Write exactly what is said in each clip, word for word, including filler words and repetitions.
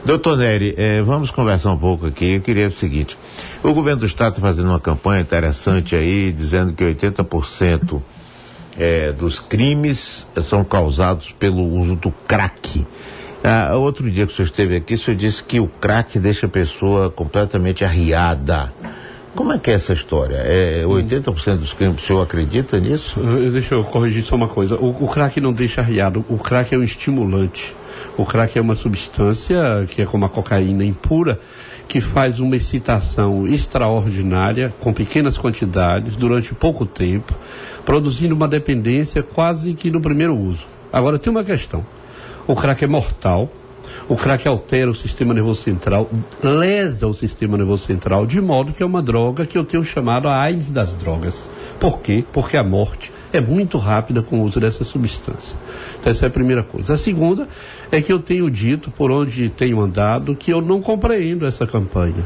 Doutor Nery, eh, vamos conversar um pouco aqui. Eu queria o seguinte: o governo do estado está fazendo uma campanha interessante aí, dizendo que oitenta por cento eh, dos crimes são causados pelo uso do crack. Ah, outro dia que o senhor esteve aqui, o senhor disse que o crack deixa a pessoa completamente arriada. Como é que é essa história? É oitenta por cento dos crimes, o senhor acredita nisso? Uh, deixa eu corrigir só uma coisa. O, o crack não deixa arriado, o crack é um estimulante. O crack é uma substância que é como a cocaína impura, que faz uma excitação extraordinária, com pequenas quantidades, durante pouco tempo, produzindo uma dependência quase que no primeiro uso. Agora, tem uma questão. O crack é mortal, o crack altera o sistema nervoso central, lesa o sistema nervoso central, de modo que é uma droga que eu tenho chamado a AIDS das drogas. Por quê? Porque a morte é muito rápida com o uso dessa substância. Então essa é a primeira coisa. A segunda é que eu tenho dito, por onde tenho andado, que eu não compreendo essa campanha.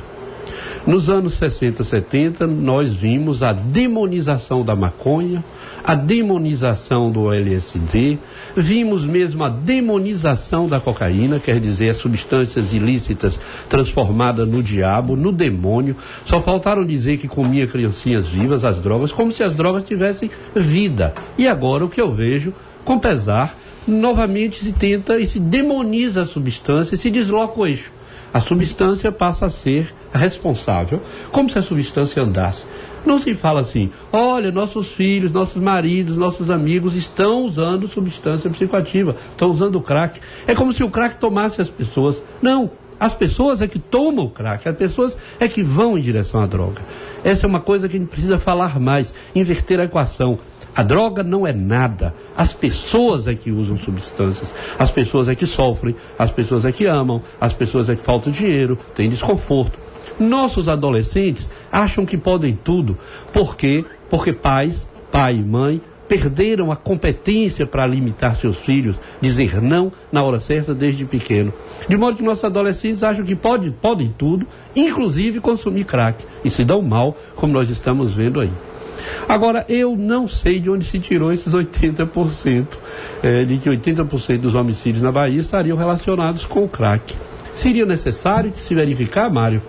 Nos anos sessenta, setenta, nós vimos a demonização da maconha, a demonização do L S D, vimos mesmo a demonização da cocaína, quer dizer, as substâncias ilícitas transformadas no diabo, no demônio. Só faltaram dizer que comia criancinhas vivas, as drogas, como se as drogas tivessem vida. E agora o que eu vejo, com pesar, novamente se tenta e se demoniza a substância e se desloca o eixo. A substância passa a ser responsável, como se a substância andasse. Não se fala assim, olha, nossos filhos, nossos maridos, nossos amigos estão usando substância psicoativa, estão usando crack. É como se o crack tomasse as pessoas. Não, as pessoas é que tomam o crack, as pessoas é que vão em direção à droga. Essa é uma coisa que a gente precisa falar mais, inverter a equação. A droga não é nada, as pessoas é que usam substâncias, as pessoas é que sofrem, as pessoas é que amam, as pessoas é que falta dinheiro, tem desconforto. Nossos adolescentes acham que podem tudo. Por quê? Porque pais, pai e mãe, perderam a competência para limitar seus filhos, dizer não na hora certa desde pequeno. De modo que nossos adolescentes acham que pode, podem tudo, inclusive consumir crack, e se dão mal, como nós estamos vendo aí. Agora, eu não sei de onde se tirou esses oitenta por cento, é, de que oitenta por cento dos homicídios na Bahia estariam relacionados com o crack. Seria necessário que se verificar, Mário,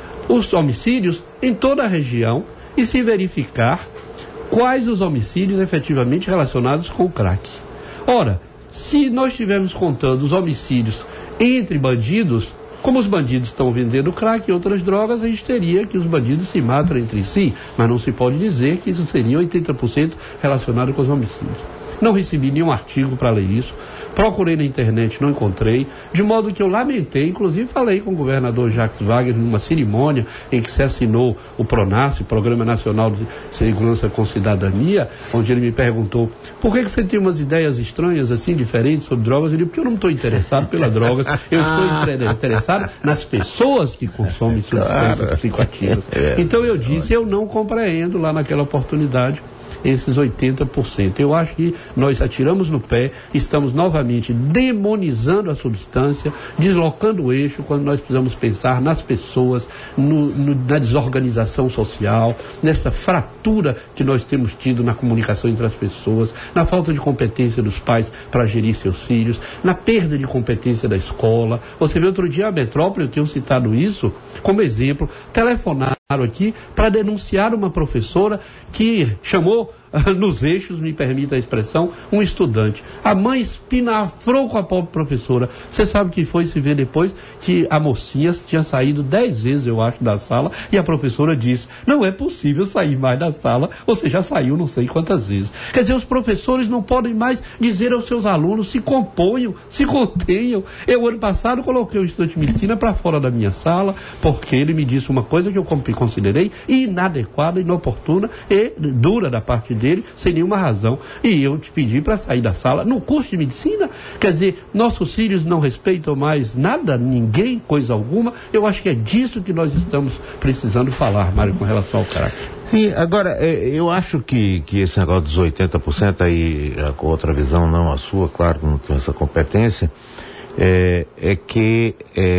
os homicídios em toda a região e se verificar quais os homicídios efetivamente relacionados com o crack. Ora, se nós estivermos contando os homicídios entre bandidos, como os bandidos estão vendendo crack e outras drogas, a gente teria que os bandidos se matam entre si, mas não se pode dizer que isso seria oitenta por cento relacionado com os homicídios. Não recebi nenhum artigo para ler isso, procurei na internet, não encontrei, de modo que eu lamentei, inclusive falei com o governador Jacques Wagner numa cerimônia em que se assinou o PRONASSE, Programa Nacional de Segurança com Cidadania, onde ele me perguntou, por que, que você tem umas ideias estranhas assim, diferentes sobre drogas? Eu disse, porque eu não estou interessado pelas drogas, eu estou interessado nas pessoas que consomem substâncias psicoativas. Então eu disse, eu não compreendo lá naquela oportunidade esses oitenta por cento. Eu acho que nós atiramos no pé, estamos novamente demonizando a substância, deslocando o eixo, quando nós precisamos pensar nas pessoas, no, no, na desorganização social, nessa fratura que nós temos tido na comunicação entre as pessoas, na falta de competência dos pais para gerir seus filhos, na perda de competência da escola. Você vê, outro dia a Metrópole, eu tenho citado isso como exemplo, telefonaram aqui para denunciar uma professora que chamou nos eixos, me permita a expressão, um estudante. A mãe espinafrou com a pobre professora. Você sabe o que foi se ver depois? Que a mocinha tinha saído dez vezes, eu acho, da sala, e a professora disse, não é possível sair mais da sala, você já saiu não sei quantas vezes. Quer dizer, os professores não podem mais dizer aos seus alunos, se componham, se contenham. Eu, ano passado, coloquei o estudante de medicina para fora da minha sala, porque ele me disse uma coisa que eu considerei inadequada, inoportuna e dura da parte dele, sem nenhuma razão, e eu te pedi para sair da sala. No curso de medicina, quer dizer, nossos filhos não respeitam mais nada, ninguém, coisa alguma. Eu acho que é disso que nós estamos precisando falar, Mário, com relação ao crack. Sim, agora, eu acho que, que esse negócio dos oitenta por cento aí, com outra visão, não a sua, claro que não tenho essa competência, é, é que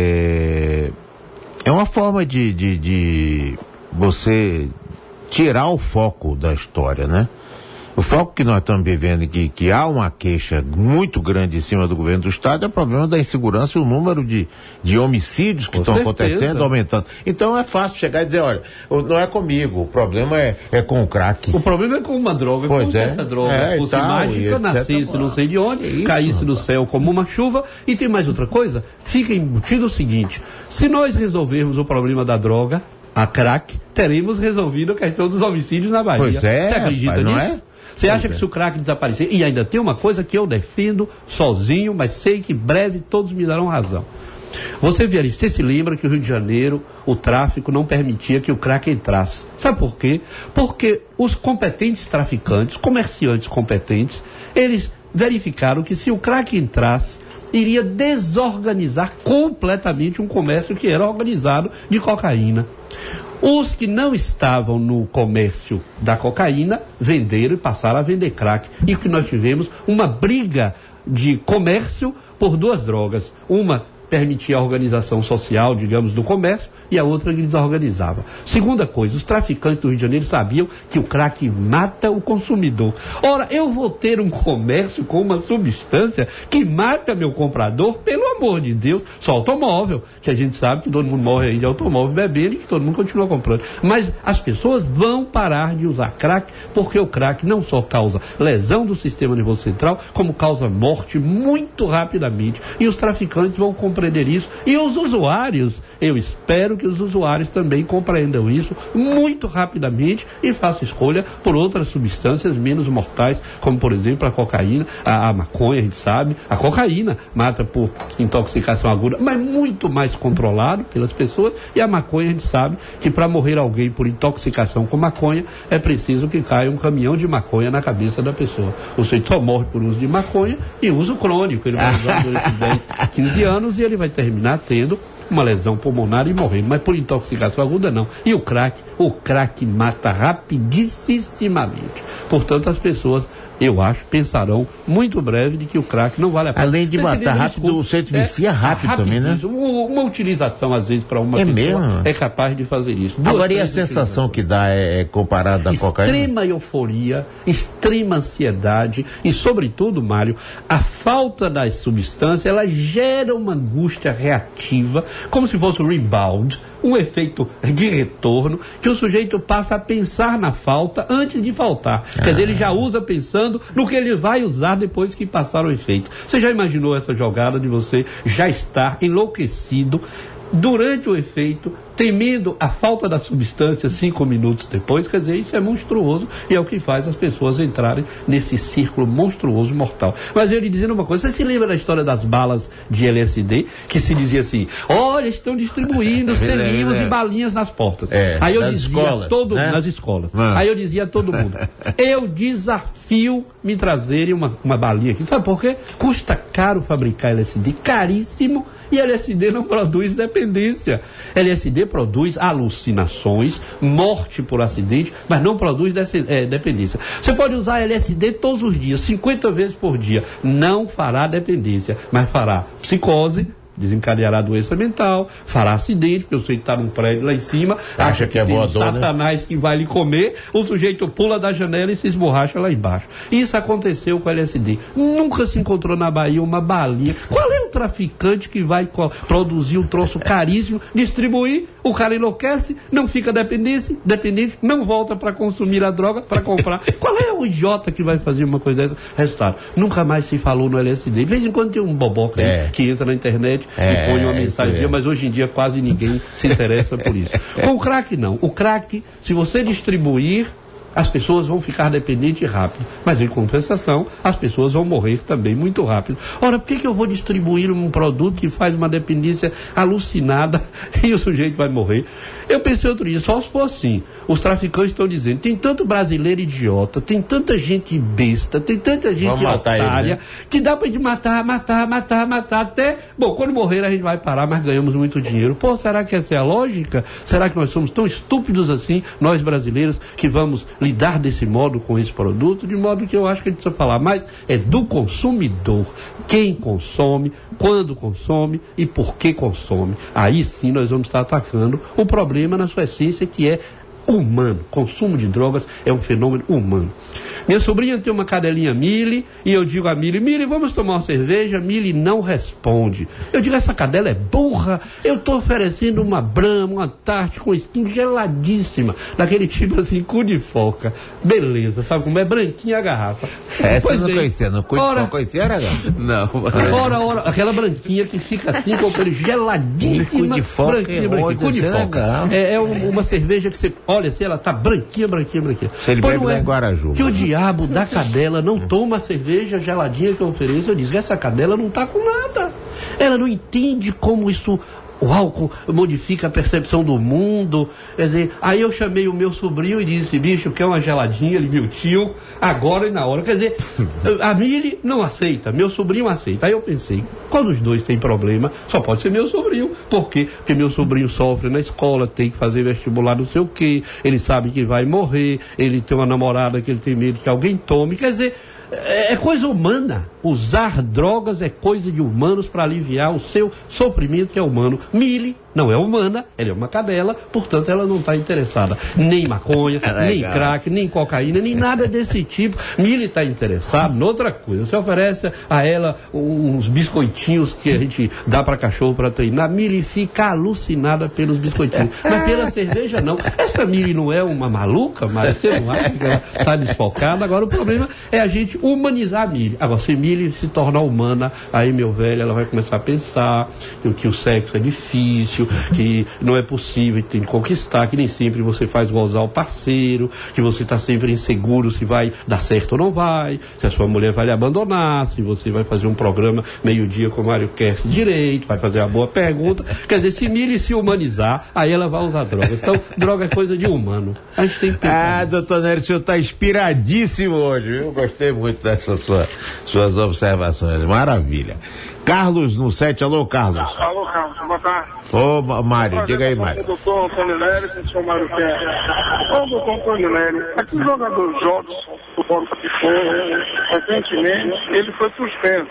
é, é uma forma de, de, de você tirar o foco da história, né? O foco que nós estamos vivendo, que, que há uma queixa muito grande em cima do governo do Estado, é o problema da insegurança e o número de, de homicídios que estão acontecendo, aumentando. Então é fácil chegar e dizer, olha, não é comigo, o problema é, é com o crack. O problema é com uma droga, pois como é. se essa droga é, fosse tal, mágica, nascesse não sei de onde, isso, caísse do céu como uma chuva. E tem mais outra coisa, fica embutido o seguinte, se nós resolvermos o problema da droga, a crack, teremos resolvido a questão dos homicídios na Bahia. Pois é, você acredita pai, não nisso? é? Você acha pois que é. se o crack desaparecer... E ainda tem uma coisa que eu defendo sozinho, mas sei que breve todos me darão razão. Você, você se lembra que o Rio de Janeiro, o tráfico não permitia que o crack entrasse. Sabe por quê? Porque os competentes traficantes, comerciantes competentes, eles verificaram que se o crack entrasse, iria desorganizar completamente um comércio que era organizado de cocaína. Os que não estavam no comércio da cocaína venderam e passaram a vender crack. E que nós tivemos uma briga de comércio por duas drogas. Uma permitia a organização social, digamos, do comércio, e a outra que desorganizava. Segunda coisa, os traficantes do Rio de Janeiro sabiam que o crack mata o consumidor. Ora, eu vou ter um comércio com uma substância que mata meu comprador, pelo amor de Deus, só automóvel, que a gente sabe que todo mundo morre aí de automóvel bebendo e que todo mundo continua comprando. Mas as pessoas vão parar de usar crack, porque o crack não só causa lesão do sistema nervoso central, como causa morte muito rapidamente. E os traficantes vão compreender isso. E os usuários, eu espero que os usuários também compreendam isso muito rapidamente e façam escolha por outras substâncias menos mortais, como por exemplo a cocaína, a, a maconha, a gente sabe, a cocaína mata por intoxicação aguda, mas muito mais controlado pelas pessoas, e a maconha a gente sabe que para morrer alguém por intoxicação com maconha é preciso que caia um caminhão de maconha na cabeça da pessoa. O sujeito só morre por uso de maconha e uso crônico, ele vai usar durante dez, quinze anos e ele vai terminar tendo uma lesão pulmonar e morrendo, mas por intoxicação aguda não. E o crack, o crack mata rapidissimamente. Portanto, as pessoas, eu acho, pensarão muito breve de que o crack não vale a pena. Além de Você matar rápido, o centro vicia é, rápido também, né? Uma, uma utilização, às vezes, para uma é pessoa mesmo? é capaz de fazer isso. Duas, Agora, e a sensação que dá é, é comparada à cocaína? Extrema euforia, extrema ansiedade e, sobretudo, Mário, a falta das substâncias, ela gera uma angústia reativa, como se fosse um rebound, um efeito de retorno, que o sujeito passa a pensar na falta antes de faltar. Ah. Quer dizer, ele já usa pensando no que ele vai usar depois que passar o efeito. Você já imaginou essa jogada de você já estar enlouquecido durante o efeito, temendo a falta da substância cinco minutos depois? Quer dizer, isso é monstruoso e é o que faz as pessoas entrarem nesse círculo monstruoso mortal. Mas eu lhe dizendo uma coisa, você se lembra da história das balas de L S D, que se dizia assim, olha, estão distribuindo selinhos é, é. e balinhas nas portas. É, Aí eu nas dizia escolas, todo né? nas escolas. Mano. Aí eu dizia a todo mundo, eu desafio me trazerem uma, uma balinha aqui. Sabe por quê? Custa caro fabricar L S D, caríssimo, e L S D não produz dependência. L S D produz alucinações, morte por acidente, mas não produz desse, é, dependência. Você pode usar L S D todos os dias, cinquenta vezes por dia. Não fará dependência, mas fará psicose, desencadeará doença mental, fará acidente, porque o sujeito está num prédio lá em cima, acha, acha que, que é tem um voador, satanás, né, que vai lhe comer, o sujeito pula da janela e se esborracha lá embaixo. Isso aconteceu com o L S D. Nunca se encontrou na Bahia uma balinha. Qual é o traficante que vai produzir um troço caríssimo, distribuir, o cara enlouquece, não fica dependente, dependente não volta para consumir a droga, para comprar. Qual é o idiota que vai fazer uma coisa dessa? Resultado, nunca mais se falou no L S D. De vez em quando tem um boboca é. aí que entra na internet É, e põe uma é, mensagem, é. mas hoje em dia quase ninguém se interessa por isso. Com o crack não. O crack, se você distribuir, as pessoas vão ficar dependentes rápido. Mas em compensação, as pessoas vão morrer também muito rápido. Ora, por que, que eu vou distribuir um produto que faz uma dependência alucinada e o sujeito vai morrer? Eu pensei outro dia, só se for assim. Os traficantes estão dizendo, tem tanto brasileiro idiota, tem tanta gente besta, tem tanta gente otária, ele, né? que dá pra gente matar, matar, matar, matar, até... Bom, quando morrer a gente vai parar, mas ganhamos muito dinheiro. Pô, será que essa é a lógica? Será que nós somos tão estúpidos assim, nós brasileiros, que vamos lidar desse modo com esse produto? De modo que eu acho que a gente precisa falar mais é do consumidor. Quem consome, quando consome e por que consome. Aí sim nós vamos estar atacando o problema na sua essência, que é humano. Consumo de drogas é um fenômeno humano. Minha sobrinha tem uma cadelinha Mili, e eu digo a Mili, Mili, vamos tomar uma cerveja? Mili não responde. Eu digo, essa cadela é burra, eu estou oferecendo uma Brahma, uma Antártica, com skin geladíssima, daquele tipo assim, cu de foca. Beleza, sabe como é? Branquinha a garrafa. Essa eu não conhecia, não, não conhecia, era não. Ora, ora, aquela branquinha que fica assim, com aquele geladíssima, cu de foca, branquinha, branquinha, cu de foca. É, é uma cerveja que você olha assim, ela tá branquinha, branquinha, branquinha. Se ele bebe lá em Guaraju. Que o diabo da cadela não toma a cerveja geladinha que eu ofereço. Eu digo, essa cadela não tá com nada. Ela não entende como isso, o álcool modifica a percepção do mundo. Quer dizer, aí eu chamei o meu sobrinho e disse, bicho, quer uma geladinha? Ele, meu tio, agora e na hora. Quer dizer, a Mili não aceita, meu sobrinho aceita. Aí eu pensei, quando os dois têm problema, só pode ser meu sobrinho. Por quê? Porque meu sobrinho sofre na escola, tem que fazer vestibular não sei o quê, ele sabe que vai morrer, ele tem uma namorada que ele tem medo que alguém tome. Quer dizer, é coisa humana. Usar drogas é coisa de humanos para aliviar o seu sofrimento, que é humano. Mili não é humana, ela é uma cadela, portanto ela não está interessada nem em maconha, é nem em crack, nem em cocaína, nem nada desse tipo. Mili está interessada em outra coisa. Você oferece a ela uns biscoitinhos que a gente dá para cachorro para treinar, Mili fica alucinada pelos biscoitinhos, mas pela cerveja não. Essa Mili não é uma maluca, mas você não acha que ela está desfocada? Agora o problema é a gente humanizar a Mili. Agora, se Mili se tornar humana, aí, meu velho, ela vai começar a pensar que o sexo é difícil, que não é possível, tem que conquistar, que nem sempre você faz gozar o parceiro, que você está sempre inseguro se vai dar certo ou não vai, se a sua mulher vai lhe abandonar, se você vai fazer um programa meio-dia com o Mário Kerst direito, vai fazer uma boa pergunta. Quer dizer, se Mili se humanizar, aí ela vai usar droga. Então, droga é coisa de humano. A gente tem que pensar. Ah, doutor Nery, o senhor está inspiradíssimo hoje, viu? Gostei muito dessas sua, suas observações. Maravilha. Carlos no sete, alô, Carlos. Alô, Carlos, boa tarde. Ô, Mário, diga aí, Mário. O doutor Antônio Nery, com o senhor Mário Kerst. Ô, doutor Antônio Nery, aqui o jogador Jobson, do Botafogo, recentemente, ele foi suspenso.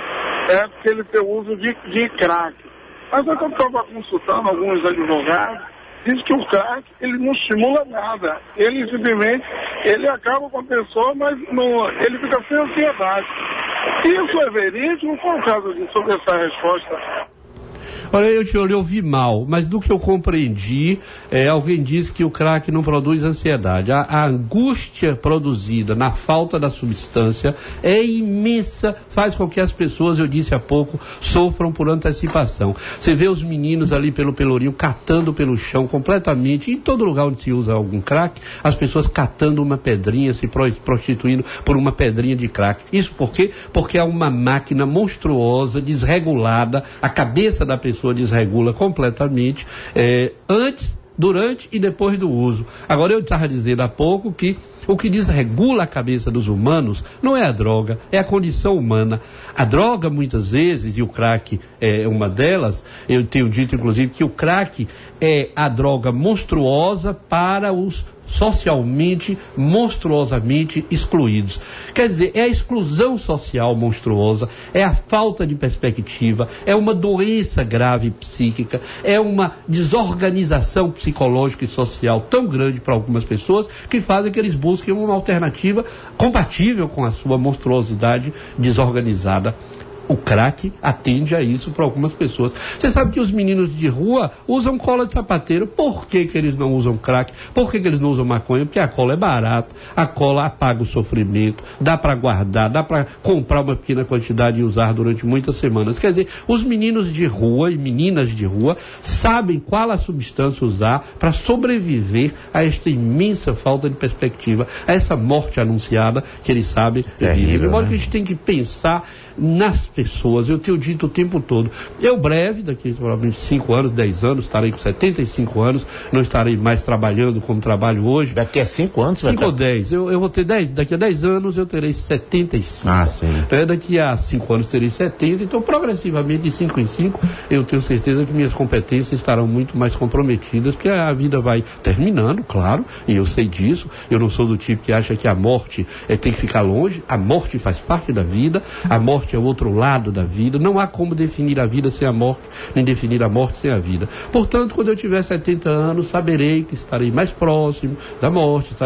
É, porque ele tem o uso de, de crack. Mas eu estava consultando alguns advogados, diz que o crack, ele não estimula nada. Ele simplesmente, ele acaba com a pessoa, mas não, ele fica sem ansiedade. Isso é verídico? Qual o caso de, sobre essa resposta? Olha, eu te ouvi mal, mas do que eu compreendi, é, alguém diz que o crack não produz ansiedade. A, a angústia produzida na falta da substância é imensa, faz com que as pessoas, eu disse há pouco, sofram por antecipação. Você vê os meninos ali pelo Pelourinho catando pelo chão completamente, em todo lugar onde se usa algum crack, as pessoas catando uma pedrinha, se prostituindo por uma pedrinha de crack. Isso por quê? Porque é uma máquina monstruosa, desregulada, a cabeça da pessoa desregula completamente, é, antes, durante e depois do uso. Agora, eu estava dizendo há pouco que o que desregula a cabeça dos humanos não é a droga, é a condição humana. A droga, muitas vezes, e o crack é uma delas, eu tenho dito, inclusive, que o crack é a droga monstruosa para os socialmente, monstruosamente excluídos. Quer dizer, é a exclusão social monstruosa, é a falta de perspectiva, é uma doença grave psíquica, é uma desorganização psicológica e social tão grande para algumas pessoas que fazem que eles busquem uma alternativa compatível com a sua monstruosidade desorganizada. O crack atende a isso para algumas pessoas. Você sabe que os meninos de rua usam cola de sapateiro. Por que que eles não usam crack? Por que que eles não usam maconha? Porque a cola é barata, a cola apaga o sofrimento, dá para guardar, dá para comprar uma pequena quantidade e usar durante muitas semanas. Quer dizer, os meninos de rua e meninas de rua sabem qual a substância usar para sobreviver a esta imensa falta de perspectiva, a essa morte anunciada que eles sabem viver. De modo que a gente tem que pensar nas pessoas. Eu tenho dito o tempo todo, eu breve, daqui provavelmente cinco anos, dez anos, estarei com setenta e cinco anos, não estarei mais trabalhando como trabalho hoje. Daqui a cinco anos? cinco ou dez, eu, eu vou ter dez, daqui a dez anos eu terei setenta e cinco. Ah, sim. É, daqui a cinco anos terei setenta, então progressivamente de cinco em cinco eu tenho certeza que minhas competências estarão muito mais comprometidas, porque a vida vai terminando, claro, e eu sei disso. Eu não sou do tipo que acha que a morte é, tem que ficar longe. A morte faz parte da vida, a morte é o outro lado da vida. Não há como definir a vida sem a morte, nem definir a morte sem a vida. Portanto, quando eu tiver setenta anos, saberei que estarei mais próximo da morte, estarei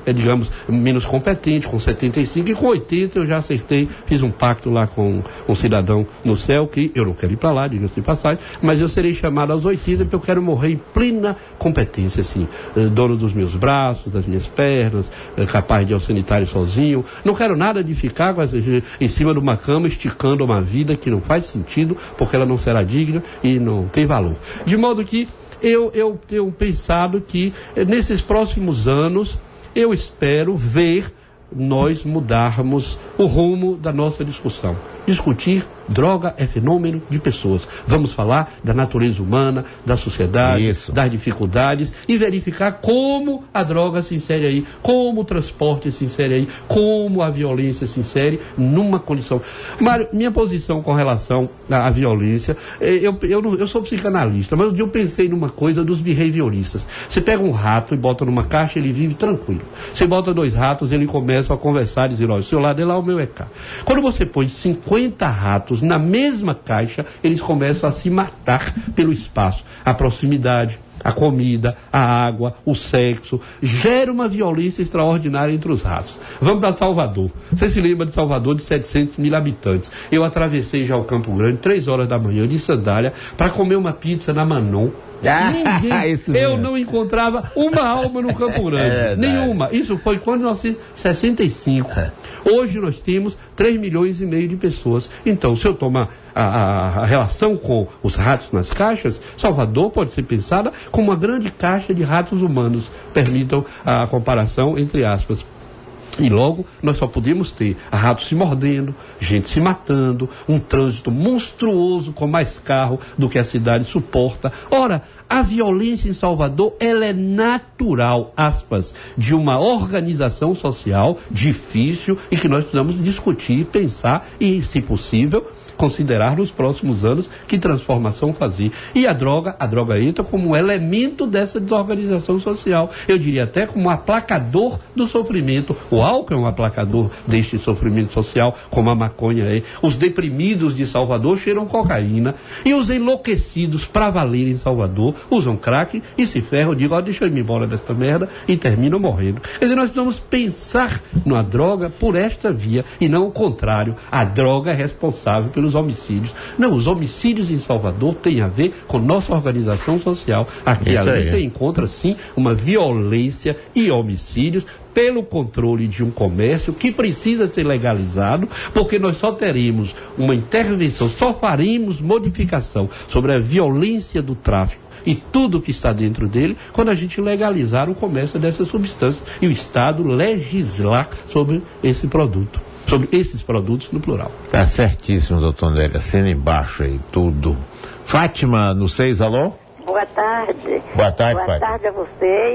é, digamos, menos competente, com setenta e cinco, e com oitenta eu já acertei, fiz um pacto lá com um cidadão no céu, que eu não quero ir para lá, diga-se de passagem, mas eu serei chamado aos oitenta porque eu quero morrer em plena competência, assim, dono dos meus braços, das minhas pernas, capaz de ir ao sanitário sozinho, não quero nada de ficar em cima de uma cama esticando uma vida que não faz sentido, porque ela não será digna e não tem valor. De modo que eu, eu tenho pensado que nesses próximos anos eu espero ver nós mudarmos o rumo da nossa discussão. Discutir droga é fenômeno de pessoas. Vamos falar da natureza humana, da sociedade, Isso. das dificuldades e verificar como a droga se insere aí, como o transporte se insere aí, como a violência se insere numa condição. Mário, minha posição com relação à, à violência, eu, eu, não, eu sou psicanalista, mas um dia eu pensei numa coisa dos behavioristas. Você pega um rato e bota numa caixa, ele vive tranquilo. Você bota dois ratos, ele começa a conversar e dizer, olha, o seu lado é lá, o meu é cá. Quando você põe cinquenta ratos na mesma caixa, eles começam a se matar pelo espaço, a proximidade, a comida, a água, o sexo, gera uma violência extraordinária entre os ratos. Vamos para Salvador. Você se lembra de Salvador, de setecentos mil habitantes? Eu atravessei já o Campo Grande, três horas da manhã, de sandália, para comer uma pizza na Manon. Ninguém, Isso eu não encontrava uma alma no Campo Grande, é nenhuma. Isso foi quando nós sessenta e cinco. Hoje nós temos três milhões e meio de pessoas. Então, se eu tomar a, a, a relação com os ratos nas caixas, Salvador pode ser pensada como uma grande caixa de ratos humanos. Permitam a comparação entre aspas. E logo nós só podemos ter ratos se mordendo, gente se matando, um trânsito monstruoso com mais carro do que a cidade suporta. Ora, a violência em Salvador, ela é natural, aspas, de uma organização social difícil e que nós precisamos discutir, pensar e, se possível, considerar nos próximos anos que transformação fazer. E a droga, a droga entra como um elemento dessa desorganização social. Eu diria até como um aplacador do sofrimento. O álcool é um aplacador deste sofrimento social, como a maconha é. Os deprimidos de Salvador cheiram cocaína. E os enlouquecidos para valer em Salvador usam crack e se ferram, digam, ó, deixa eu ir embora desta merda, e terminam morrendo. Quer dizer, nós precisamos pensar na droga por esta via e não o contrário. A droga é responsável pelos homicídios. Não, os homicídios em Salvador têm a ver com nossa organização social. Aqui ali você encontra, sim, uma violência e homicídios pelo controle de um comércio que precisa ser legalizado, porque nós só teremos uma intervenção, só faremos modificação sobre a violência do tráfico e tudo que está dentro dele, quando a gente legalizar o comércio dessas substâncias e o Estado legislar sobre esse produto. Sobre esses produtos no plural. Tá certíssimo, doutor Nélia. Cena embaixo aí, tudo. Fátima, no seis, alô? Boa tarde. Boa tarde, Boa Fátima. tarde a vocês,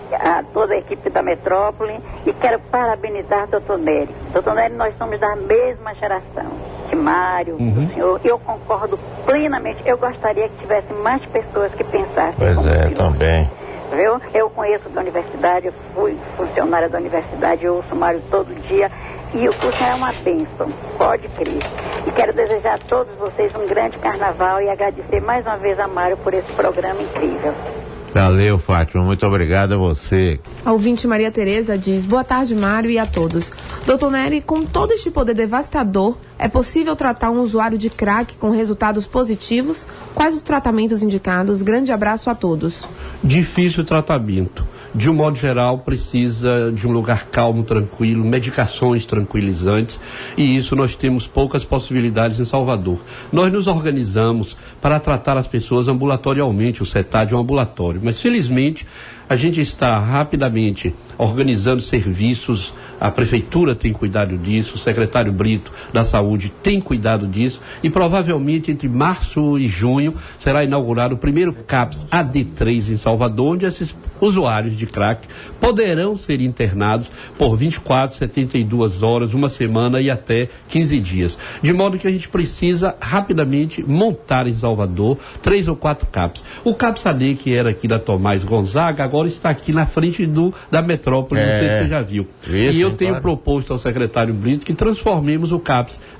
a toda a equipe da Metrópole, e quero parabenizar o doutor Nery. doutor Nery, nós somos da mesma geração, de Mário, uhum. do senhor. Eu concordo plenamente. Eu gostaria que tivesse mais pessoas que pensassem pois como é, filho. também. Viu? Eu conheço da universidade, eu fui funcionária da universidade, eu ouço o Mário todo dia. E o curso é uma bênção, pode crer. E quero desejar a todos vocês um grande carnaval e agradecer mais uma vez a Mário por esse programa incrível. Valeu, Fátima, muito obrigado a você. A ouvinte Maria Tereza diz, boa tarde, Mário, e a todos. doutor Nery, com todo este poder devastador, é possível tratar um usuário de crack com resultados positivos? Quais os tratamentos indicados? Grande abraço a todos. Difícil tratamento. De um modo geral, precisa de um lugar calmo, tranquilo, medicações tranquilizantes, e isso nós temos poucas possibilidades em Salvador. Nós nos organizamos para tratar as pessoas ambulatorialmente, o CETAD é um ambulatório, mas felizmente a gente está rapidamente organizando serviços, a prefeitura tem cuidado disso, o secretário Brito da Saúde tem cuidado disso, e provavelmente entre março e junho será inaugurado o primeiro CAPS A D três em Salvador, onde esses usuários de crack poderão ser internados por vinte e quatro, setenta e duas horas, uma semana e até quinze dias. De modo que a gente precisa rapidamente montar em Salvador três ou quatro CAPS. O CAPS A D, que era aqui da Tomás Gonzaga, agora está aqui na frente do, da Metrópole, é, não sei se você já viu. Isso, e eu tenho claro. proposto ao secretário Brito que transformemos o CAPS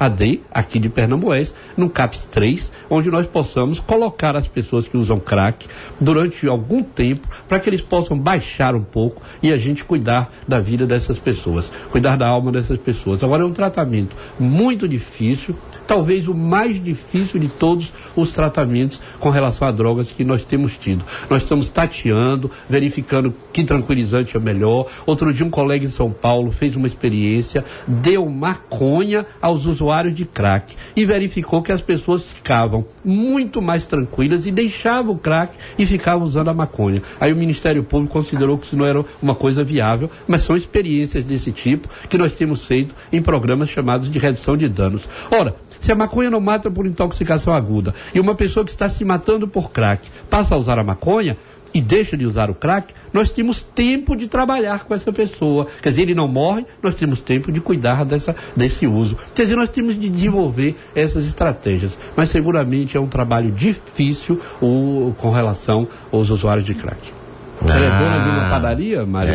a D E I, aqui de Pernambués, no CAPS três, onde nós possamos colocar as pessoas que usam crack durante algum tempo, para que eles possam baixar um pouco e a gente cuidar da vida dessas pessoas, cuidar da alma dessas pessoas. Agora é um tratamento muito difícil, talvez o mais difícil de todos os tratamentos com relação a drogas que nós temos tido. Nós estamos tateando, verificando que tranquilizante é melhor. Outro dia um colega em São Paulo fez uma experiência, deu maconha aos usuários de crack e verificou que as pessoas ficavam muito mais tranquilas e deixavam o crack e ficavam usando a maconha. Aí o Ministério Público considerou que isso não era uma coisa viável, mas são experiências desse tipo que nós temos feito em programas chamados de redução de danos. Ora, se a maconha não mata por intoxicação aguda e uma pessoa que está se matando por crack passa a usar a maconha e deixa de usar o crack, nós temos tempo de trabalhar com essa pessoa. Quer dizer, ele não morre, nós temos tempo de cuidar dessa, desse uso. Quer dizer, nós temos de desenvolver essas estratégias. Mas seguramente é um trabalho difícil o, com relação aos usuários de crack. Você é dona de uma padaria, Maria?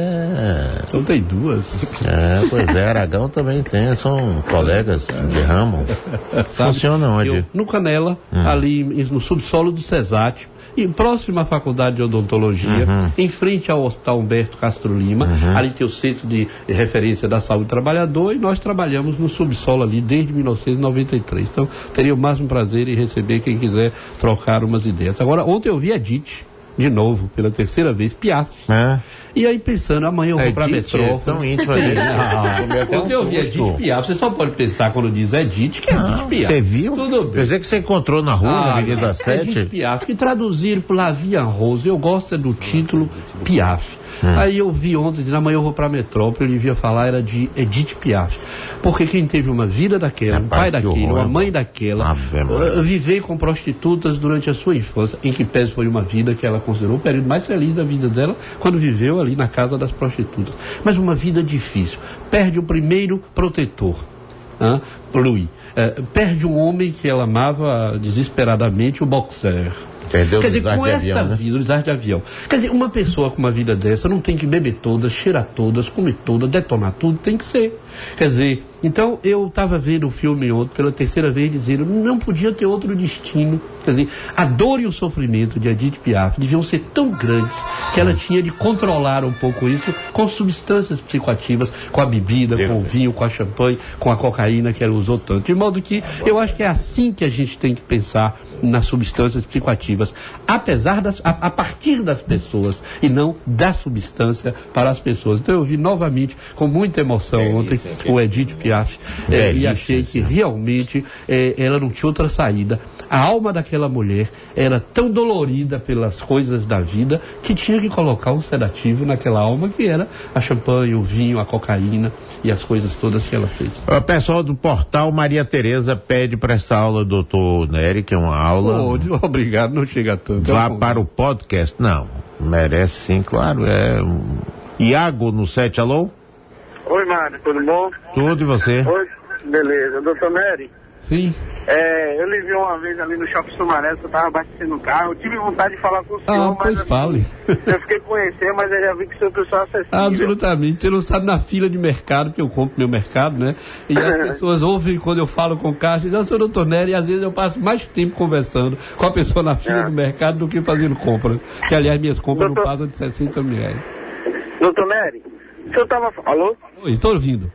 É. Então tem duas. É, pois é, Aragão também tem, são colegas de ramo. Funciona onde? Eu, no Canela, hum. ali no subsolo do Cesate, e próximo à Faculdade de Odontologia, uhum. em frente ao Hospital Humberto Castro Lima, uhum. ali tem o Centro de Referência da Saúde do Trabalhador, e nós trabalhamos no subsolo ali desde mil novecentos e noventa e três. Então, teria o máximo prazer em receber quem quiser trocar umas ideias. Agora, ontem eu vi a Edith, de novo, pela terceira vez, Piaf. É. E aí pensando, amanhã eu vou para a metrópole. É tão íntimo ali. Ontem eu vi Edith Piaf. Você só pode pensar quando diz Edith que é Edith Piaf. Você viu? Tudo bem. Quer dizer que você encontrou na rua, ah, na Avenida sete? Edith Piaf, que traduziram por Lavia Rose. Eu gosto é do título Piaf. Hum. Aí eu vi ontem, dizendo, amanhã eu vou para a metrópole, ele via falar, era de Edith Piaf. Porque quem teve uma vida daquela, é, um pai daquele, uma mãe daquela, uh, viver com prostitutas durante a sua infância, em que pese foi uma vida que ela considerou o período mais feliz da vida dela, quando viveu ali na casa das prostitutas. Mas uma vida difícil. Perde o primeiro protetor, uh, Louis. Uh, perde um homem que ela amava desesperadamente, o boxer. Entendeu? Quer dizer, com esta avião, né? vida, o desastre de avião. Quer dizer, uma pessoa com uma vida dessa não tem que beber todas, cheirar todas, comer todas, detonar tudo, tem que ser. Quer dizer, então eu estava vendo o filme ontem pela terceira vez dizendo, não podia ter outro destino. Quer dizer, a dor e o sofrimento de Edith Piaf deviam ser tão grandes que ela tinha de controlar um pouco isso com substâncias psicoativas, com a bebida, com o vinho, com a champanhe, com a cocaína que ela usou tanto. De modo que eu acho que é assim que a gente tem que pensar nas substâncias psicoativas, apesar das, a, a partir das pessoas e não da substância para as pessoas. Então eu vi novamente com muita emoção é ontem isso, é o Edith Piaf é, é, e achei isso, que realmente é, ela não tinha outra saída. A alma daquela mulher era tão dolorida pelas coisas da vida que tinha que colocar um sedativo naquela alma que era a champanhe, o vinho, a cocaína e as coisas todas que ela fez. O pessoal do portal Maria Tereza pede para esta aula do doutor Nery, que é uma aula... Oh, obrigado, não chega tanto. Vá para o podcast. Não, merece sim, claro. É... Iago no sete, alô? Oi, Mário, tudo bom? Tudo, e você? Oi, beleza. doutor Nery? Sim. É, eu lhe vi uma vez ali no Shopping Sumaré, eu estava abastecendo o carro, eu tive vontade de falar com o senhor, ah, pois mas fale. Eu fiquei conhecendo, mas eu já vi que o senhor é pessoal acessível. Absolutamente, você não sabe na fila de mercado, que eu compro meu mercado, né? E as pessoas ouvem quando eu falo com o caixa, dizem, eu sou o doutor Nery, e às vezes eu passo mais tempo conversando com a pessoa na fila é. do mercado do que fazendo compras, que aliás minhas compras doutor... não passam de sessenta mil reais. doutor Nery, o senhor estava... Alô? Oi, estou ouvindo.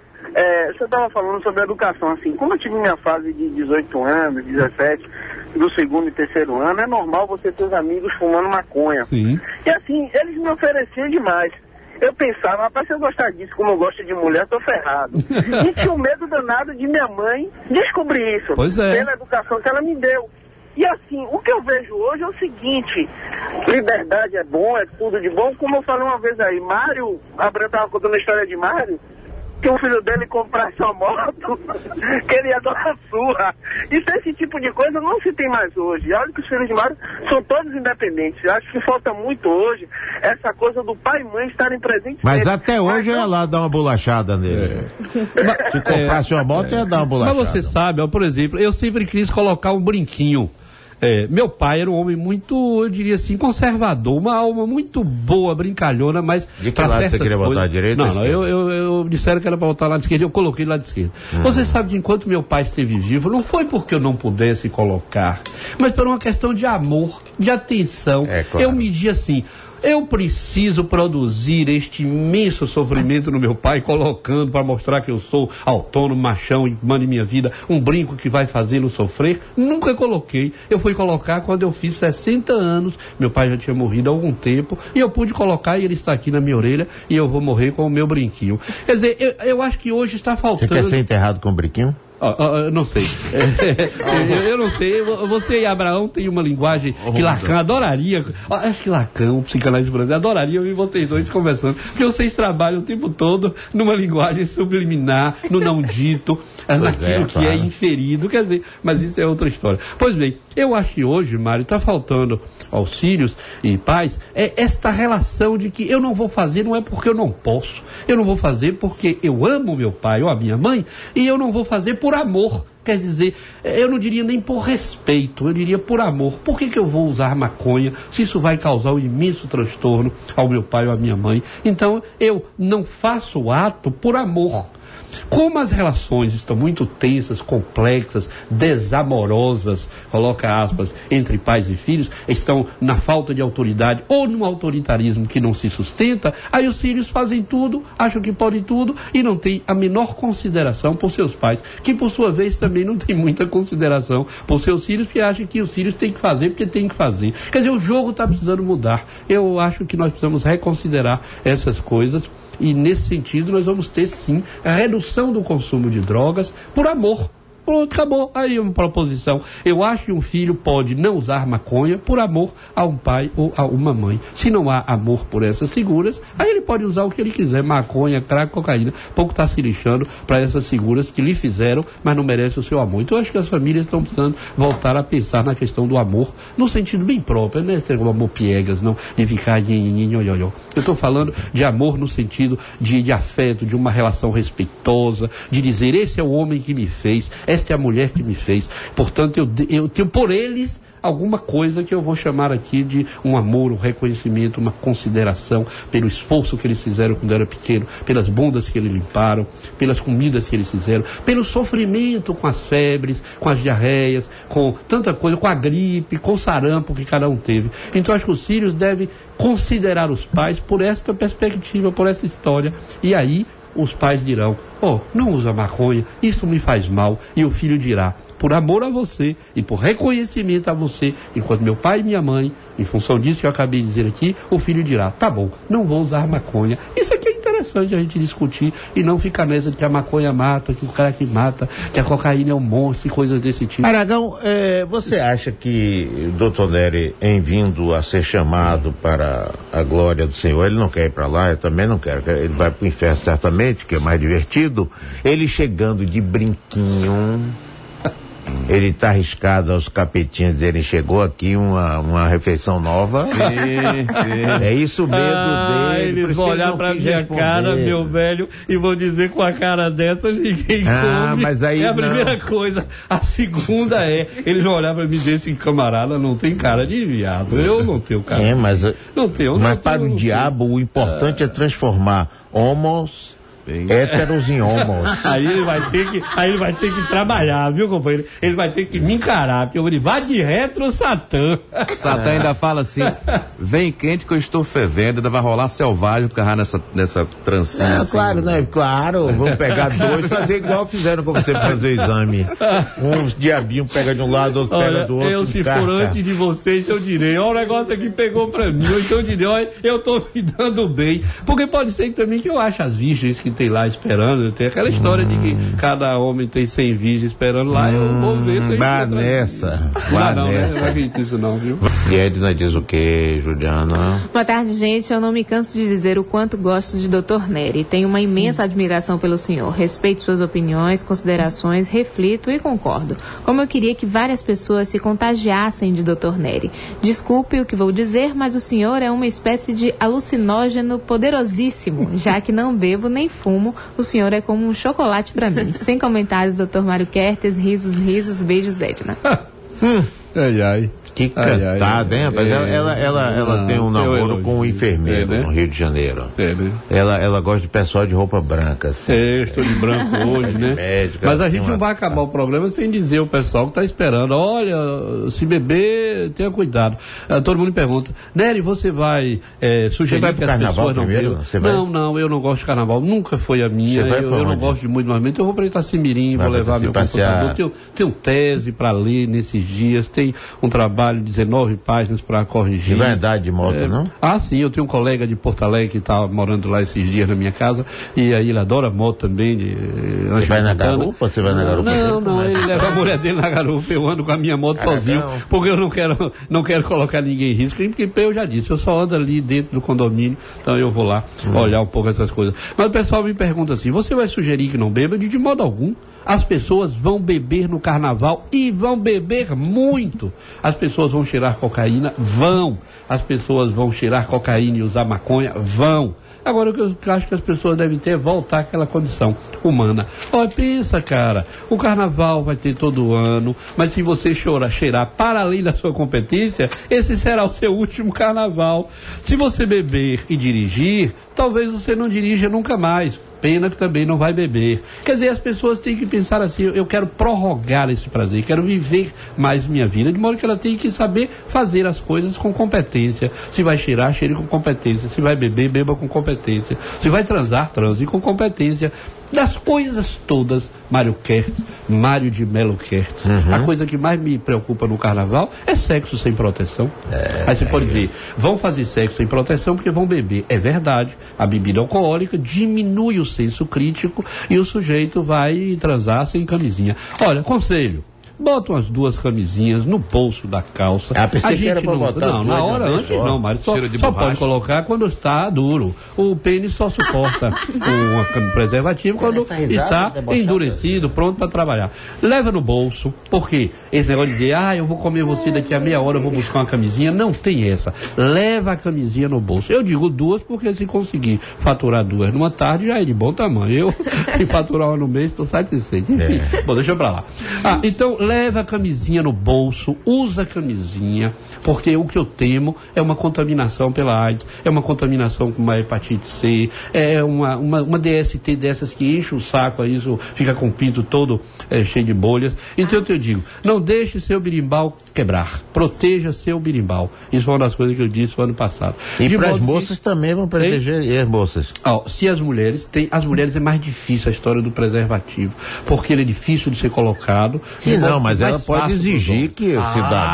É, você estava falando sobre a educação, assim, como eu tive minha fase de dezoito anos, dezessete, do segundo e terceiro ano, é normal você ter os amigos fumando maconha. Sim. E assim, eles me ofereciam demais. Eu pensava, rapaz, se eu gostar disso, como eu gosto de mulher, tô ferrado. E tinha o medo danado de minha mãe descobrir isso, pois é. pela educação que ela me deu. E assim, o que eu vejo hoje é o seguinte, liberdade é bom, é tudo de bom, como eu falei uma vez aí, Mário, a Bruna estava contando a história de Mário, que o filho dele comprasse uma moto, queria dar uma surra. Isso, esse tipo de coisa não se tem mais hoje. Olha que os filhos de Mário são todos independentes. Acho que falta muito hoje essa coisa do pai e mãe estarem presentes. Mas sempre. Até hoje eu ia lá dar uma bolachada nele. É. Se comprasse uma moto, é. ia dar uma bolachada. Mas você sabe, ó, por exemplo, eu sempre quis colocar um brinquinho É, meu pai era um homem muito, eu diria assim, conservador, uma alma muito boa, brincalhona, mas de que lado você queria botar à direita? Não, não, eu, eu, eu disseram que era para botar lá de esquerda, eu coloquei lá de esquerda. Hum. Você sabe que enquanto meu pai esteve vivo, não foi porque eu não pudesse colocar, mas por uma questão de amor, de atenção. É, claro. Eu medi assim, eu preciso produzir este imenso sofrimento no meu pai, colocando para mostrar que eu sou autônomo, machão, e mando em minha vida, um brinco que vai fazê-lo sofrer. Nunca coloquei. Eu fui colocar quando eu fiz sessenta anos. Meu pai já tinha morrido há algum tempo. E eu pude colocar e ele está aqui na minha orelha e eu vou morrer com o meu brinquinho. Quer dizer, eu, eu acho que hoje está faltando... Você quer ser enterrado com o brinquinho? Oh, oh, não sei. eu, eu não sei. Você e Abraão têm uma linguagem que Lacan adoraria. Oh, acho que Lacan, o psicanalista brasileiro, adoraria ouvir vocês dois conversando. Porque vocês trabalham o tempo todo numa linguagem subliminar, no não dito, naquilo é, que claro. é inferido. Quer dizer, mas isso é outra história. Pois bem, eu acho que hoje, Mário, está faltando aos filhos e pais é esta relação de que eu não vou fazer, não é porque eu não posso. Eu não vou fazer porque eu amo meu pai ou a minha mãe e eu não vou fazer por amor. Quer dizer, eu não diria nem por respeito, eu diria por amor. Por que que eu vou usar maconha se isso vai causar um imenso transtorno ao meu pai ou à minha mãe? Então, eu não faço o ato por amor. Como as relações estão muito tensas, complexas, desamorosas, coloca aspas, entre pais e filhos, estão na falta de autoridade ou num autoritarismo que não se sustenta, aí os filhos fazem tudo, acham que podem tudo e não têm a menor consideração por seus pais, que por sua vez também não tem muita consideração por seus filhos, que acham que os filhos têm que fazer porque têm que fazer. Quer dizer, o jogo está precisando mudar. Eu acho que nós precisamos reconsiderar essas coisas. E nesse sentido nós vamos ter sim a redução do consumo de drogas por amor. Pronto, acabou. Aí uma proposição. Eu acho que um filho pode não usar maconha por amor a um pai ou a uma mãe. Se não há amor por essas figuras, aí ele pode usar o que ele quiser, maconha, crack, cocaína. Pouco está se lixando para essas figuras que lhe fizeram, mas não merecem o seu amor. Então eu acho que as famílias estão precisando voltar a pensar na questão do amor, no sentido bem próprio, não é ser um amor piegas, não, de ficar nhinhinhinho. Eu estou falando de amor no sentido de, de afeto, de uma relação respeitosa, de dizer, esse é o homem que me fez, esta é a mulher que me fez. Portanto, eu, eu tenho por eles alguma coisa que eu vou chamar aqui de um amor, um reconhecimento, uma consideração pelo esforço que eles fizeram quando eu era pequeno, pelas bundas que eles limparam, pelas comidas que eles fizeram, pelo sofrimento com as febres, com as diarreias, com tanta coisa, com a gripe, com o sarampo que cada um teve. Então, acho que os filhos devem considerar os pais por esta perspectiva, por essa história. E aí, os pais dirão, oh, não usa maconha, isso me faz mal. E o filho dirá, por amor a você e por reconhecimento a você, enquanto meu pai e minha mãe, em função disso que eu acabei de dizer aqui, o filho dirá, tá bom, não vou usar maconha. Isso aqui é interessante a gente discutir e não ficar nessa de que a maconha mata, que o cara que mata, que a cocaína é um monstro e coisas desse tipo. Aragão, é, você acha que o doutor Nery, em vindo a ser chamado para a glória do Senhor, ele não quer ir para lá, eu também não quero, ele vai para o inferno certamente, que é mais divertido, ele chegando de brinquinho... Ele está arriscado aos capetinhos dizerem, chegou aqui uma, uma refeição nova. Sim, sim. É isso o medo ah, dele. Eles vão olhar pra minha responder. cara, meu velho, e vão dizer com a cara dessa, ninguém ah, come. Mas aí é a não. primeira coisa. A segunda é, eles vão olhar pra mim e dizer, esse camarada não tem cara de viado. Eu não tenho cara. É, mas, não tenho, mas não para tenho, o diabo, o importante ah. é transformar homos... Bem... héteros em homos. Aí ele vai ter que, aí ele vai ter que trabalhar, viu, companheiro? Ele vai ter que me encarar, porque eu vou dizer, vá de retro, Satã. Satã ainda fala assim, vem quente que eu estou fervendo, ainda vai rolar selvagem porque vai nessa, nessa trancinha. É, assim, claro, né? Claro, vamos pegar dois, fazer igual fizeram com você fazer o exame. Uns diabinhos pega de um lado, outro olha, pega do outro. Eu, se for antes de vocês, eu direi, ó, o negócio aqui pegou pra mim, ou então eu direi, ó, eu tô me dando bem. Porque pode ser também que eu ache as virgens que tem lá esperando, tem aquela história hum. de que cada homem tem cem virgens esperando lá, hum. eu vou ver se Vá nessa, vá não, nessa. Né? Não acredito nisso não, viu? E Edna diz o que, Juliana? Boa tarde, gente, eu não me canso de dizer o quanto gosto de doutor Nery, tenho uma imensa admiração pelo senhor, respeito suas opiniões, considerações, reflito e concordo. Como eu queria que várias pessoas se contagiassem de doutor Nery. Desculpe o que vou dizer, mas o senhor é uma espécie de alucinógeno poderosíssimo, já que não bebo nem fumo, o senhor é como um chocolate para mim. Sem comentários, doutor Mário Kertes, risos, risos, beijos, Edna. hum. Ai, ai. Que cantada, hein, rapaz? É, ela ela, ela, ela não, tem um namoro elogio. com um enfermeiro É, né? no Rio de Janeiro. É, né? Ela, ela gosta de pessoal de roupa branca, assim. É, eu estou de branco hoje, né? Médica, Mas a tem gente uma- não vai acabar o programa sem dizer o pessoal que está esperando. Olha, se beber, tenha cuidado. Ah, todo mundo me pergunta, Nery, você vai é, sugerir Você vai pro que as carnaval pessoas não primeiro? bebam? Você vai? Não, não, eu não gosto de carnaval. Nunca foi a minha. Você vai Eu, pra eu não onde? gosto de muito movimento. Eu vou para Itacimirim, Vai vou pra levar meu passear. computador. Tenho, tenho tese para ler nesses dias. Tem um trabalho de dezenove páginas para corrigir. E vai andar de moto, É, não? Ah, sim, eu tenho um colega de Porto Alegre que está morando lá esses dias na minha casa, e aí ele adora moto também. De, Você vai na garupa? Você vai na garupa? Não, dele? não, Como é? ele leva a mulher dele na garupa, eu ando com a minha moto Caracão. sozinho, porque eu não quero, não quero colocar ninguém em risco, porque eu já disse, eu só ando ali dentro do condomínio, então eu vou lá Hum. olhar um pouco essas coisas. Mas o pessoal me pergunta assim, você vai sugerir que não beba? De, de modo algum. As pessoas vão beber no carnaval e vão beber muito. As pessoas vão cheirar cocaína? Vão. As pessoas vão cheirar cocaína e usar maconha? Vão. Agora, o que eu acho que as pessoas devem ter é voltar àquela condição humana. Olha, pensa, cara, o carnaval vai ter todo ano, mas se você chorar, cheirar para além da sua competência, esse será o seu último carnaval. Se você beber e dirigir, talvez você não dirija nunca mais. Pena que também não vai beber. Quer dizer, as pessoas têm que pensar assim, eu quero prorrogar esse prazer, quero viver mais minha vida, de modo que ela tem que saber fazer as coisas com competência. Se vai cheirar, cheire com competência. Se vai beber, beba com competência. Se vai transar, transe com competência. Das coisas todas, Mário Kertz, Mário de Melo Kertz, Uhum. a coisa que mais me preocupa no carnaval é sexo sem proteção. É, Aí você pode dizer, vão fazer sexo sem proteção porque vão beber. É verdade, a bebida alcoólica diminui o senso crítico e o sujeito vai transar sem camisinha. Olha, conselho. Bota umas duas camisinhas no bolso da calça. Ah, pensei a que era gente pra não, botar não, na duas de hora uma vez antes só. não, Mário. Só, Cheiro de só borracha. pode colocar quando está duro. O pênis só suporta um preservativo quando Essa risada está debochada. endurecido, pronto para trabalhar. Leva no bolso, porque esse negócio de dizer, ah, eu vou comer você daqui a meia hora, eu vou buscar uma camisinha, não tem essa. Leva a camisinha no bolso. Eu digo duas porque se conseguir faturar duas numa tarde já é de bom tamanho. Eu, se faturar uma no mês, estou satisfeito. Enfim, É. bom, deixa pra lá. Ah, então leva a camisinha no bolso, usa a camisinha, porque o que eu temo é uma contaminação pela AIDS, é uma contaminação com uma hepatite C, é uma, uma, uma D S T dessas que enche o saco, aí isso fica com o pinto todo é, cheio de bolhas. Então eu digo, não deixe seu birimbau quebrar, proteja seu birimbau. Isso foi uma das coisas que eu disse no ano passado. E De para as modo que- moças também vão proteger e as moças. Ó, se as mulheres têm, as mulheres é mais difícil a história do preservativo, porque ele é difícil de ser colocado. Sim, de modo não, que mas mais ela pode fácil exigir pros que o homens. cidadão-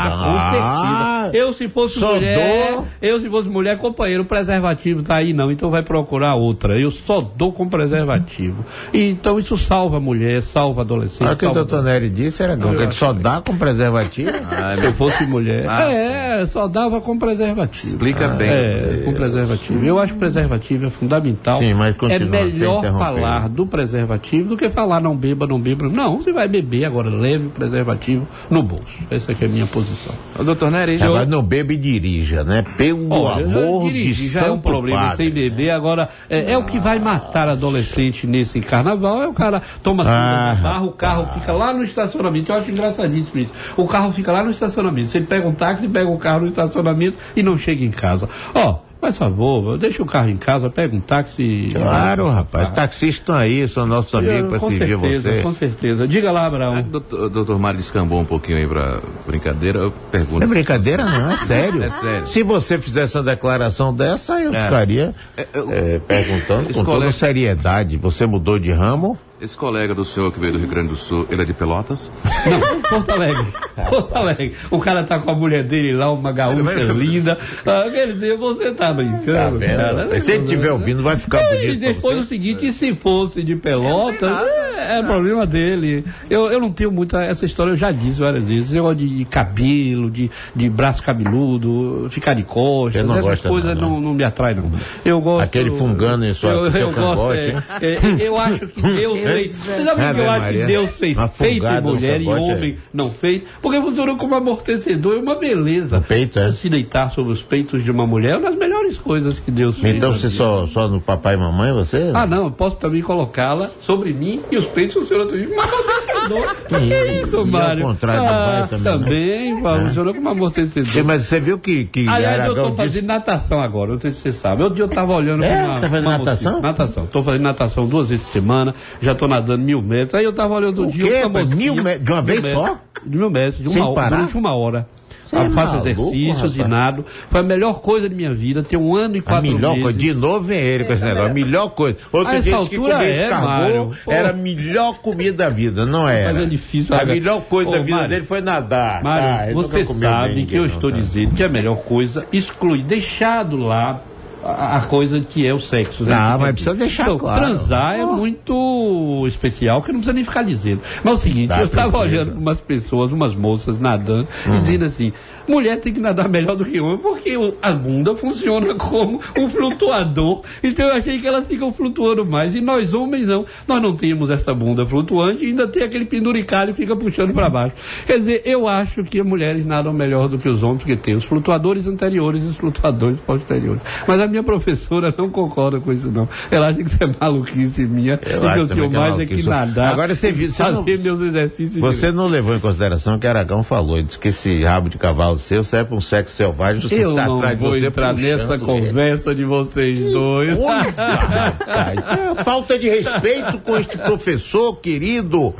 Ah, com certeza. Eu se fosse só mulher, dou- eu se fosse mulher, companheiro, o preservativo tá aí não, então vai procurar outra. Eu só dou com preservativo. E, então isso salva a mulher, salva a adolescente. Olha o que o salva doutor Nery disse, era que Eu ele acho só dá com preservativo. Ah, Se eu fosse mulher. Ah, é, só dava com preservativo. Explica bem. É, com preservativo. Eu acho que preservativo é fundamental. Sim, mas é continua, sem melhor interromper. falar do preservativo do que falar não beba, não beba. Não, você vai beber, agora leve o preservativo no bolso. Essa aqui é a minha posição. Ô, doutor Nery, Agora não beba e dirija, né? Pelo Olha, amor dirigir de já é um Santo problema Padre. sem beber. Agora, é, é o que vai matar adolescente nesse carnaval. É o cara toma tudo Ah, na barra, o carro fica lá no estacionamento. Eu acho engraçadíssimo isso. O carro fica lá no estacionamento. Você pega um táxi, pega o carro no estacionamento e não chega em casa. Ó, faz favor, deixa o carro em casa, pega um táxi. Claro, rapaz, os taxistas estão aí, são nossos amigos para Com servir certeza, você. com certeza. Diga lá, o Abraão. doutor, doutor Mário descambou um pouquinho aí pra brincadeira. Eu pergunto. Não é brincadeira, não, é sério. É sério. Se você fizesse uma declaração dessa, eu É. ficaria É, eu- é, perguntando Esse com toda colega- seriedade. Você mudou de ramo? Esse colega do senhor que veio do Rio Grande do Sul, ele é de Pelotas? Não, Porto Alegre. Porto Alegre. O cara tá com a mulher dele lá, uma gaúcha linda. Ah, quer dizer, você tá brincando. Tá vendo? Cara. Se ele estiver ouvindo, vai ficar E bonito. pra depois você. o seguinte, e se fosse de Pelotas, é, é problema dele. Eu, eu não tenho muita. Essa história eu já disse várias vezes. Esse negócio de cabelo, de, de braço cabeludo, ficar de costas, Você não essas gosta coisas não, né? não, não me atraem, não. Eu gosto. Aquele fungando em sua- eu, seu eu gosto, cangote, é, hein? é, eu acho que Deus fez. Você sabe por que Ave eu acho Maria. que Deus fez Uma feito em fungada no mulher e cangote, homem não fez? Porque funcionou como amortecedor, é uma beleza. No peito, é? Se deitar sobre os peitos de uma mulher é uma das melhores coisas que Deus fez. Então na você vida. só, só no papai e mamãe, você? Ah, não, eu posso também colocá-la sobre mim e os peitos funcionam também. Mas amortecedor. Que é isso, Mário? Ao contrário, ah, do também. Também, né? Funcionou como amortecedor. Mas você viu que. que Aliás, eu estou fazendo disse... natação agora, não sei se você sabe. Outro dia eu estava olhando. É, uma, tá fazendo uma natação? Mocinha. Natação. Estou fazendo natação duas vezes por semana, já estou nadando mil metros. Aí eu estava olhando um dia. Quê, uma mocinha, mil metros? De uma vez mil só? Metros, de mil metros, de Sem uma, parar? durante uma hora. Você Eu é faço maluco, exercícios e rapaz. nado. Foi a melhor coisa da minha vida. Tem um ano e A quatro melhor meses. coisa, de novo vem ele com esse negócio, a melhor coisa. Outro A dia essa disse que altura comer é, escargot Mário. Pô. era a melhor comida da vida, não era? Mas é difícil. A olha. melhor coisa Ô, da vida Mário, dele foi nadar. Mário, tá, ele você nunca comeu sabe bem que eu ninguém, estou não, tá? dizendo que é a melhor coisa excluir, deixar do lado a, a coisa que é o sexo. Né? Ah, mas precisa deixar então, claro. Transar é Oh. muito especial, que não precisa nem ficar dizendo. Mas é o seguinte, Tá, eu estava precisa. olhando umas pessoas, umas moças nadando Uhum. e dizendo assim, mulher tem que nadar melhor do que homem, porque o- a bunda funciona como um flutuador. Então eu achei que elas ficam flutuando mais. E nós homens não. Nós não temos essa bunda flutuante e ainda tem aquele penduricalho que fica puxando para baixo. Quer dizer, eu acho que as mulheres nadam melhor do que os homens, porque tem os flutuadores anteriores e os flutuadores posteriores. Mas a minha professora não concorda com isso, não. Ela acha que isso é maluquice minha. Eu e acho que eu também tenho que é mais é que maluquice. nadar. Agora você viu- você fazer não- meus exercícios. Você direito. não levou em consideração que Aragão falou, ele disse que esse rabo de cavalo seu serve para um sexo selvagem, você Eu tá não atrás de vou você entrar puxando nessa ele. conversa de vocês dois. Coisa, rapaz. Isso é falta de respeito com este professor querido.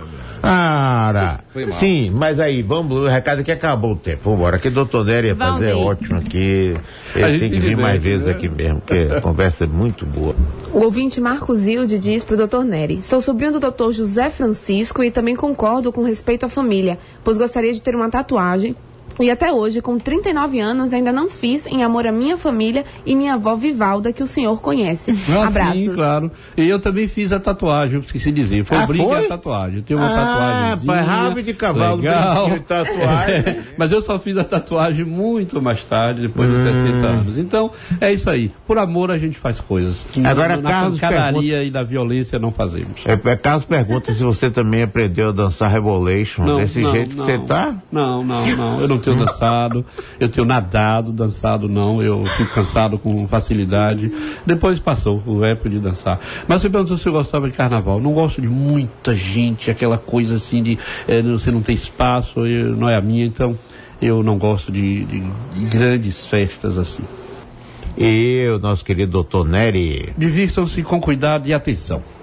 Ara. Foi mal. Sim, mas aí, vamos, o recado que acabou o tempo. Vambora, que o doutor Nery ia fazer é Valnei. ótimo aqui. A Ele gente tem que vir diverte, mais vezes né? aqui mesmo, porque a conversa é muito boa. O ouvinte Marcos Zilde diz para o doutor Nery: sou sobrinho do doutor José Francisco e também concordo com respeito à família, pois gostaria de ter uma tatuagem. E até hoje, com trinta e nove anos, ainda não fiz em amor à minha família e minha avó Vivalda, que o senhor conhece. Ah, Abraços. sim, claro. E eu também fiz a tatuagem, eu esqueci de dizer. Foi Ah, o brinco foi? e a tatuagem. Eu tenho uma Ah, tatuagem. pai, rabo de cavalo, legal. brinquinho e tatuagem. Mas eu só fiz a tatuagem muito mais tarde, depois dos Hum. sessenta anos. Então, é isso aí. Por amor a gente faz coisas. Que Agora, na Carlos pancadaria e na violência não fazemos. É, é, Carlos pergunta se você também aprendeu a dançar Rebolation, desse jeito que você tá. Não, não, não. Eu não tenho dançado, eu tenho nadado, dançado não. Eu fico cansado com facilidade. Depois passou o época de dançar. Mas você perguntou se eu gostava de carnaval. Não gosto de muita gente, aquela coisa assim de eh, você não tem espaço, eu, não é a minha, então eu não gosto de, de, de grandes festas assim. E o nosso querido doutor Nery. Divirtam-se com cuidado e atenção.